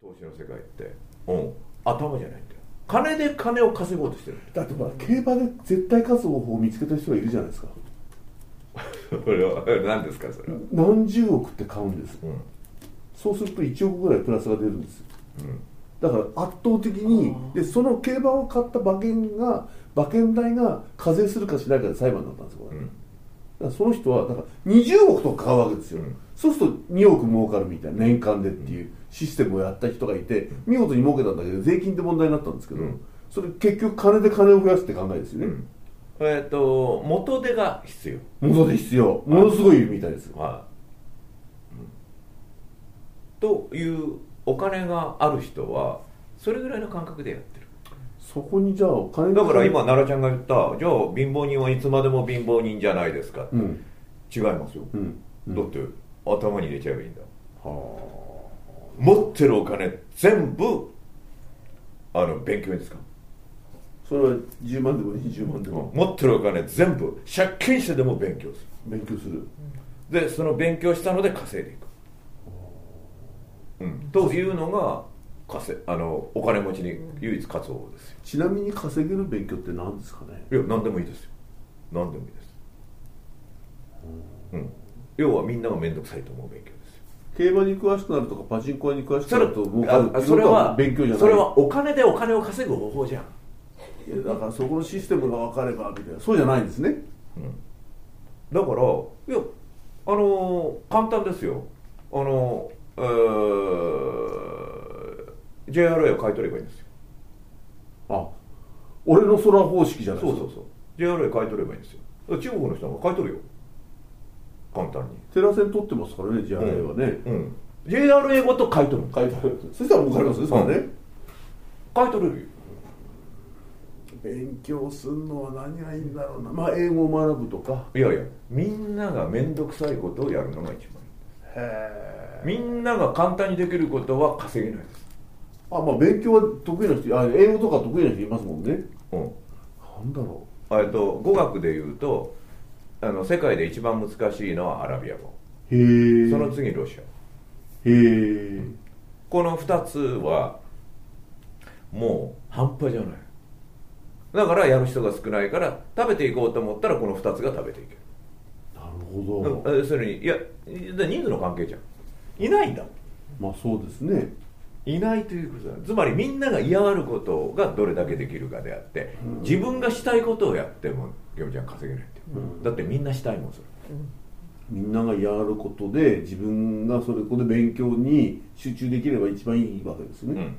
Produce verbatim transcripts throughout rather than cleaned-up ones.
投資の世界って、うん、頭じゃないんだよ。金で金を稼ごうとしてる。 だってほら競馬で絶対勝つ方法を見つけた人がいるじゃないですか。 それは何ですかそれは。 何十億って買うんです、 うん、 そうするといちおくぐらいプラスが出るんです、 うん、 だから圧倒的にでその競馬を買った馬券が馬券代が課税するかしないかで裁判になったんですよこれ、うん、だからその人はだからにじゅうおくとか買うわけですよ、うん、そうするとにおく儲かるみたいな年間でっていうシステムをやった人がいて見事に儲けたんだけど税金って問題になったんですけど、うん、それ結局金で金を増やすって考えですよね、うん、 えー、と元手が必要元手必要ものすごいみたいです、 はい、うん、というお金がある人はそれぐらいの感覚でやってる。 そこにじゃあお金だから今奈良ちゃんが言ったじゃあ貧乏人はいつまでも貧乏人じゃないですかって、うん、違いますよ、うんうん、だって頭に入れちゃえばいいんだ。はあ、持ってるお金全部あの勉強に使う。 それはじゅうまんでもにじゅうまんでも、 うん、持ってるお金全部借金してでも勉強する勉強する、 でその勉強したので稼いでいく、うん、というのが稼あのお金持ちに唯一勝つ方法ですよ。 ちなみに稼げる勉強って何ですかね。 いや何でもいいですよ。何でもいいです、うんうん、要はみんなが面倒くさいと思う勉強ですよ。 競馬に詳しくなるとかパチンコに詳しくなると儲かるっていうそれは勉強じゃない。 それはお金でお金を稼ぐ方法じゃん。 いやだからそこのシステムが分かればみたいなそうじゃないんですね、 うん、だからいやあのー、簡単ですよ。あのー、えー、ジェイアールエー を買い取ればいいんですよ。 あ、俺の空方式じゃないですか。 そうそうそう ジェイアールエー 買い取ればいいんですよ。中国の人が買い取るよ簡単に。 テラセン取ってますからね ジェイアールエー はね、 うんうん、ジェイアールエー ごと買い取る買い取るそしたら儲かりますね、それね、 買い取れるよ。 勉強するのは何がいいんだろうな。まあ英語を学ぶとか。 いやいやみんなが面倒くさいことをやるのが一番いい。へー、みんなが簡単にできることは稼げないです。 あ、まあ勉強は得意な人、あ、英語とか得意な人いますもんね。うん。なんだろう。 えっと語学でいうとあの世界で一番難しいのはアラビア語。 へー。 その次ロシア。 へー。 このふたつはもう半端じゃない。だからやる人が少ないから食べていこうと思ったらこのふたつが食べていける。 なるほど。 要するにいや人数の関係じゃん。いないんだ。 まあそうですね。 いないということだ。つまりみんなが嫌がることがどれだけできるかであって、うん、自分がしたいことをやってもゲームちゃん稼げないって、うん、だってみんなしたいもんそれ、 うん、みんなが嫌がることで自分がそれこで勉強に集中できれば一番いいわけですね、うん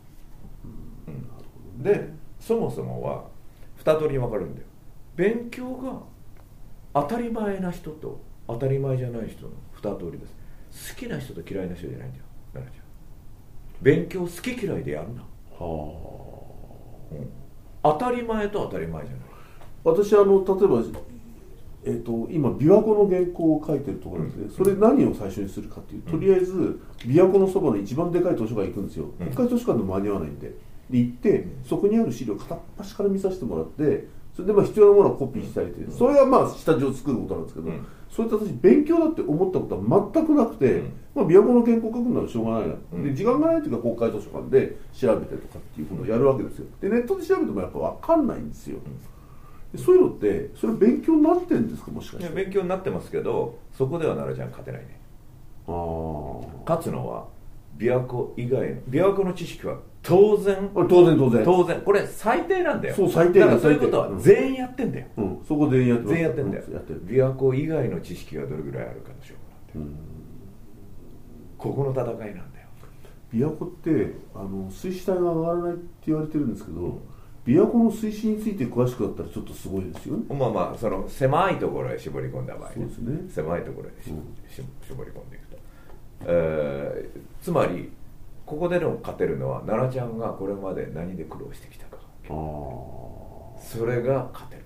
うん、でそもそもは二通りに分かるんだよ。勉強が当たり前な人と当たり前じゃない人の二通りです。好きな人と嫌いな人じゃないんだよ。奈々ちゃん勉強好き嫌いでやるな、はあ、うん、当たり前と当たり前じゃない。 私あの例えば、えー、と今琵琶湖の原稿を書いてるところですね、うん、それ何を最初にするかっていう、とりあえず琵琶湖のそばの一番でかい図書館行くんですよ。一、うん、回図書館でも間に合わないんで、で行って、うん、そこにある資料片っ端から見させてもらって、それでまあ必要なものをコピーしたりして、それがまあ下地を作ることなんですけど、うん、そういった私勉強だって思ったことは全くなくて、うん、まあ、琵琶湖の原稿書くならしょうがないな、うん、で時間がないというか公開図書館で調べてとかっていうことをやるわけですよ。でネットで調べてもやっぱ分かんないんですよ、うん、でそういうのってそれ勉強になってるんですか、もしかして。いや勉強になってますけど、そこでは奈良ちゃん勝てないね。あ勝つのは琵琶湖以外の琵琶湖の知識は当然当然当然当然これ最低なんだよ。 そう最低だからそういうことは全員やってんだよ、 うんうん、そこ全員やって全員やってんだよ、うん、やってる。琵琶湖以外の知識がどれぐらいあるかの勝負なんだよ、うん、ここの戦いなんだよ。 琵琶湖ってあの水死体が上がらないって言われてるんですけど、うん、琵琶湖の水死について詳しくなったらちょっとすごいですよね。 まあまあその狭いところへ絞り込んだ場合、ね、 そうですね、 狭いところへ、うん、絞り込んでいくと、えー、つまりここでの勝てるのは奈々ちゃんがこれまで何で苦労してきたか、あそれが勝てる。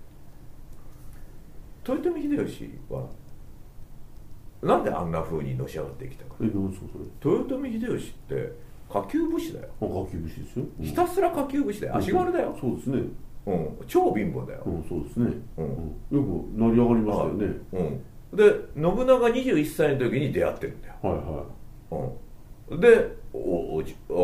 豊臣秀吉はなんであんな風にのし上がってきたか。 え、どうですかそれ。 豊臣秀吉って下級武士だよ。 下級武士ですよ、 うん、ひたすら下級武士だよ。足軽だよ、 うん、そうですね、 うん、超貧乏だよ、 うん、そうですね、うん、よく成り上がりましたよね、 うん、で信長にじゅういっさいの時に出会ってるんだよ。はいはい、うん、で お, お, お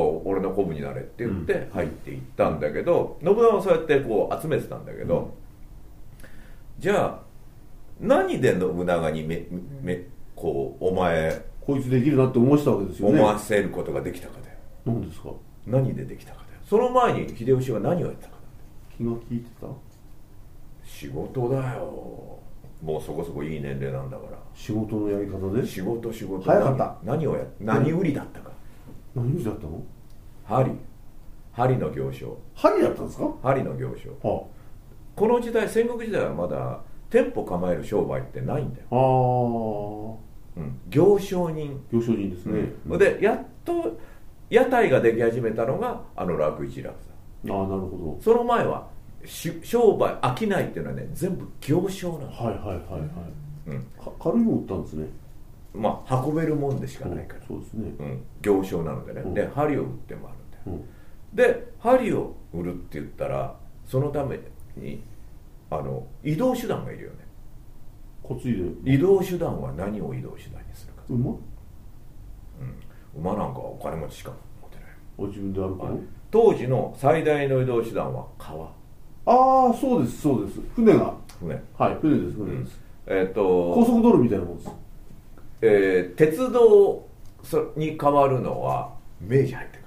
の鼓舞になれって言って入っていったんだけど、信長はそうやってこう集めてたんだけど、うん、じゃあ何で信長にめめこうお前こいつできるなって思わせたわけですよね。 思わせることができたかだよ。 何ですか。 何でできたかだよ。その前に秀吉は何をやったかだ。 気が利いてた。 仕事だよ。もうそこそこいい年齢なんだから。 仕事のやり方で。 仕事仕事。 早かった。 何をや何売りだったか。 何売りだったの。 針。針の行商。 針だったんですか。 針の行商。はあ、この時代、戦国時代はまだ店舗構える商売ってないんだよ。ああ。うん、行商人。 行商人ですね。 うん、でやっと屋台ができ始めたのがあの楽一楽座。 ああ、なるほど。 その前は商売商いっていうのはね、全部行商なの。 はいはいはいはい。うん、軽いもの売ったんですね。 まあ運べるもんでしかないから。 うん、そうですね。うん、 行商なのでね。うん、で針を売ってもあるんだよ。うん、で針を売るって言ったらそのためにあの移動手段がいるよね。 担いで移動手段は何を移動手段にするか。 馬、うん、 馬なんかはお金持ちしか持てない。 お自分で歩くの。 当時の最大の移動手段は川。 ああ、そうですそうです。船が船、 はい船です船です。 うん、えっ、ー、と高速道路みたいなもんです。 えー、鉄道に変わるのは明治入ってから、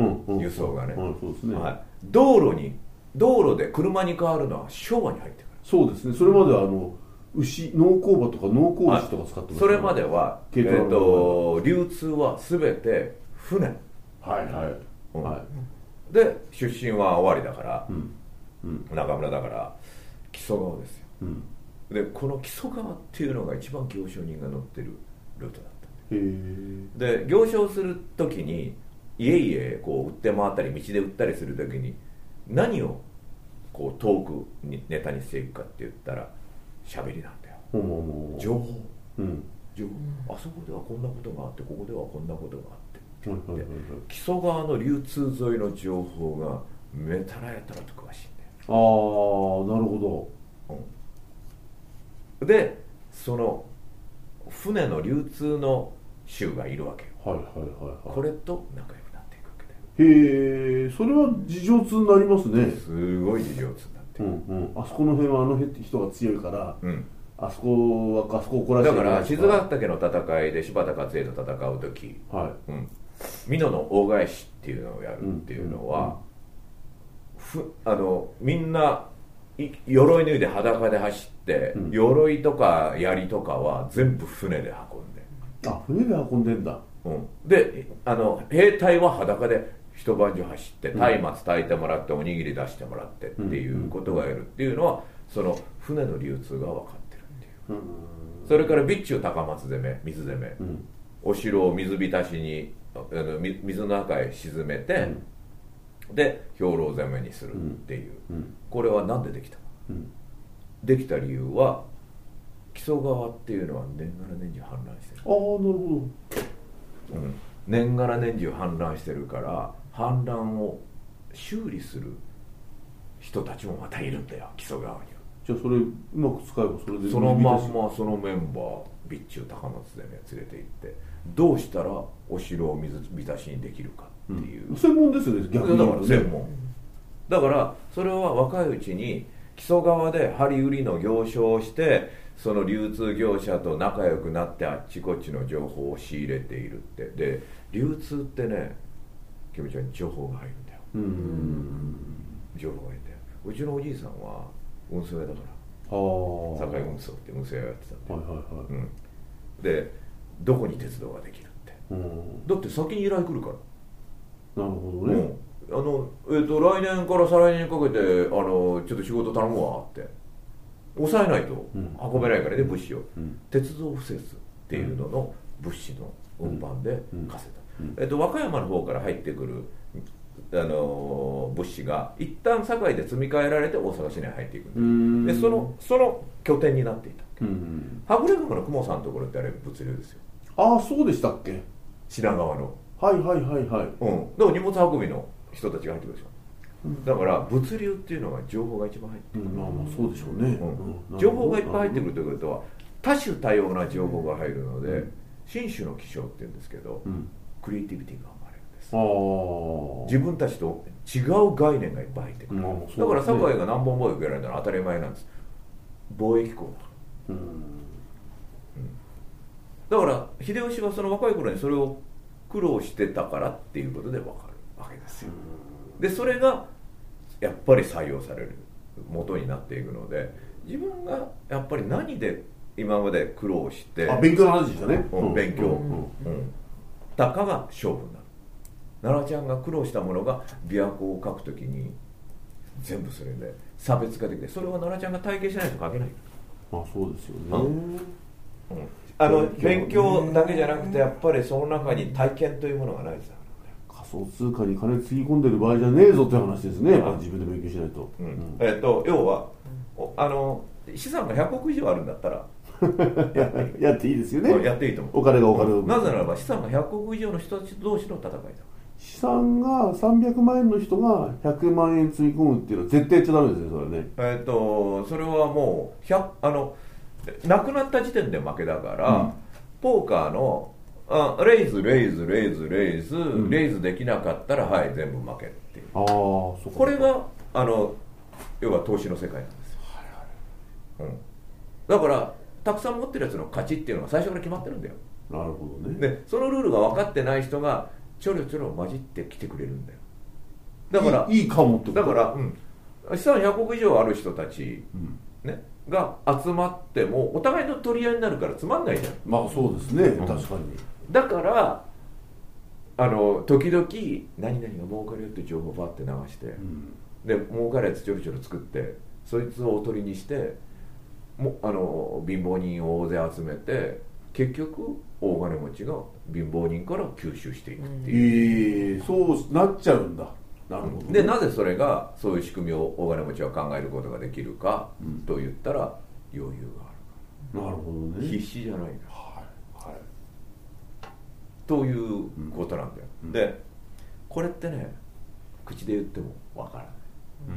うんうん、輸送がね、 うん、そうですね、 はい、道路に道路で車に変わるのは昭和に入ってから。 そうですね。それまではあの牛農耕馬とか農耕牛とか使ってました、ね、 それまでは、えー、と流通は全て船。 はいはい、うんはい、 で出身は尾張だから、 うんうん、 中村だから木曽川ですよ、うん、でこの木曽川っていうのが一番行商人が乗ってるルートだったんで、へで行商するときに家々こう売って回ったり道で売ったりするときに何をこうトークにネタにしていくかって言ったら喋りなんだよ、うん、情報、うん、情報、あそこではこんなことがあってここではこんなことがあってって言って、木曽川の流通沿いの情報がめたらやたらと詳しいんだよ。 ああ、なるほど、うん、でその船の流通の州がいるわけよ、はいはいはいはい、これと仲良くなっていくわけだよ。 へえ、それは事情通になりますね。 すごい事情通になってる、うんうん、あそこの辺はあの人が強いから、うん、あそこはあそこを怒らせてだから静ヶ岳の戦いで柴田勝家と戦う時、はいうん、美濃の大返しっていうのをやるっていうのは、うんうんふあのみんな鎧脱いで裸で走って、うん、鎧とか槍とかは全部船で運んで、 あ、船で運んでんだ、 うん、であの兵隊は裸で一晩中走って松明炊いてもらっておにぎり出してもらってっていうことがやるっていうのはその船の流通が分かってるっていう、うん、それから備中高松攻め水攻め、うん、お城を水浸しにあの水の中へ沈めて、うんで兵糧攻めにするっていう、うんうん、これは何でできたか、うん、できた理由は木曽川っていうのは年がら年中氾濫してる。 ああ、なるほど、うん、 年がら年中氾濫してるから氾濫を修理する人たちもまたいるんだよ、木曽川には。 じゃあそれうまく使えばそれでそのまんまそのメンバー備中高松でね連れて行ってどうしたらお城を水浸しにできるかっていう、 うん、専門ですよね、逆にだから専門だからそれは若いうちに木曽川で針売りの行商をしてその流通業者と仲良くなってあっちこっちの情報を仕入れているって。で流通ってね、キムちゃんに情報が入るんだよ。うん情報が入るんだよ。うちのおじいさんは運送屋だから堺運送って運送屋やってたんで、はいはいはいうん、でどこに鉄道ができるって、うん、だって先に依頼来るから。 なるほどね、 うん、あのえー、と来年から再来年にかけてあのちょっと仕事頼むわって抑えないと運べないからね、うん、物資を、うん、鉄道敷設っていうのの物資の運搬で稼いだ、うんうんえー、と和歌山の方から入ってくるあの物資が一旦堺で積み替えられて大阪市内に入っていくんで、でそのその拠点になっていた。はぐれ国の雲さんのところってあれ物流ですよ。 ああ、そうでしたっけ。 品川のはいはいはいはい、 うん、だから荷物運びの人たちが入ってくるでしょ、うん、だから物流っていうのが情報が一番入ってくる、 うん、まあまあそうでしょうね、 うん、情報がいっぱい入ってくるということは多種多様な情報が入るので、うん、新種の気象っていうんですけど、うん、クリエイティビティが生まれるんでです。 ああ、 自分たちと違う概念がいっぱい入ってくる、 まあそうですねだから堺が何本貿易受けられたのは当たり前なんです。貿易港だ、 うん、 だから秀吉はその若い頃にそれを苦労してたからっていうことで分かるわけですよ。でそれがやっぱり採用される元になっていくので、自分がやっぱり何で今まで苦労してあ、勉強の話でしたね、 うん、勉強、 うんうんたかが勝負になる。奈良ちゃんが苦労したものが琵琶湖を書くときに全部それで差別化できて、それは奈良ちゃんが体験しないと書けない。 まあそうですよね、 うんうんあの勉強だけじゃなくてやっぱりその中に体験というものがないです。 仮想通貨に金つぎ込んでる場合じゃねえぞって話ですね、やっぱ自分で勉強しないと、 うんうんえっと要はあの資産がひゃくおく以上あるんだったらやっていいやっていいですよね、 やっていいと思う。 お金がお金を、 なぜならば資産がひゃくおく以上の人たち同士の戦いだ。 資産がさんびゃくまんえんの人がひゃくまんえんつぎ込むっていうのは絶対やっちゃダメですね、それはね。 えっとそれはもうひゃあの亡くなった時点で負けだから、うん、ポーカーのあレイズレイズレイズレイズ、うん、レイズできなかったらはい全部負けっていう。 ああ、そうか。 これがあの要は投資の世界なんですよ、はいはいうん、だからたくさん持ってるやつの勝ちっていうのが最初から決まってるんだよ。 なるほどね。 でそのルールが分かってない人がちょろちょろ混じってきてくれるんだよ。だからいい、いいかもってことだから、うん、資産ひゃくおく以上ある人たち、うんね、が集まってもお互いの取り合いになるからつまんないじゃん。 まあそうですね、うん、確かに。 だからあの時々何々が儲かるよって情報をバッて流して、うん、で儲かるやつちょろちょろ作ってそいつをおとりにしてもあの貧乏人を大勢集めて結局大金持ちが貧乏人から吸収していくっていう、 えー、そうなっちゃうんだ。なるほどね。 でなぜそれがそういう仕組みを大金持ちは考えることができるかと言ったら余裕があるから、 なるほどね。 必死じゃないんだ、 はいはい、 ということなんだよ、 うん、 でこれってね口で言ってもわからない、うん、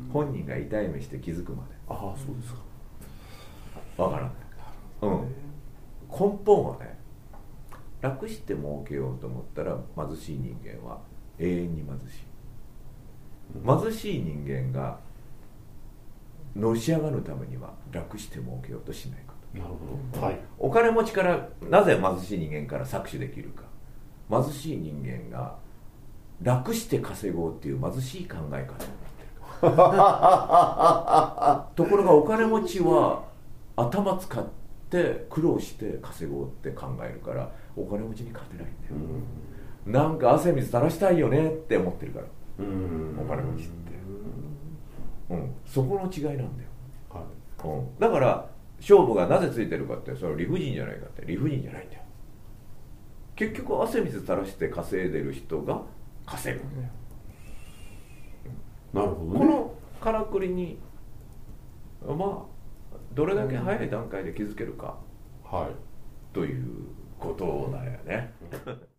本人が痛い目して気づくまで。 ああそうですか。 わからない、うん、根本はね楽して儲けようと思ったら貧しい人間は永遠に貧しい。貧しい人間がのし上がるためには楽して儲けようとしないこと。 なるほど、はい、 お金持ちからなぜ貧しい人間から搾取できるか。貧しい人間が楽して稼ごうっていう貧しい考え方を持ってるからところがお金持ちは頭使って苦労して稼ごうって考えるからお金持ちに勝てないんだよ、うん、なんか汗水垂らしたいよねって思ってるから、うん、お金持ちって、うん、そこの違いなんだよ、はいうん、だから勝負がなぜついてるかってそれ理不尽じゃないかって理不尽じゃないんだよ。結局汗水垂らして稼いでる人が稼ぐんだよ、 うん、なるほどね。 このからくりにまあどれだけ早い段階で気づけるか、はい、ということだよね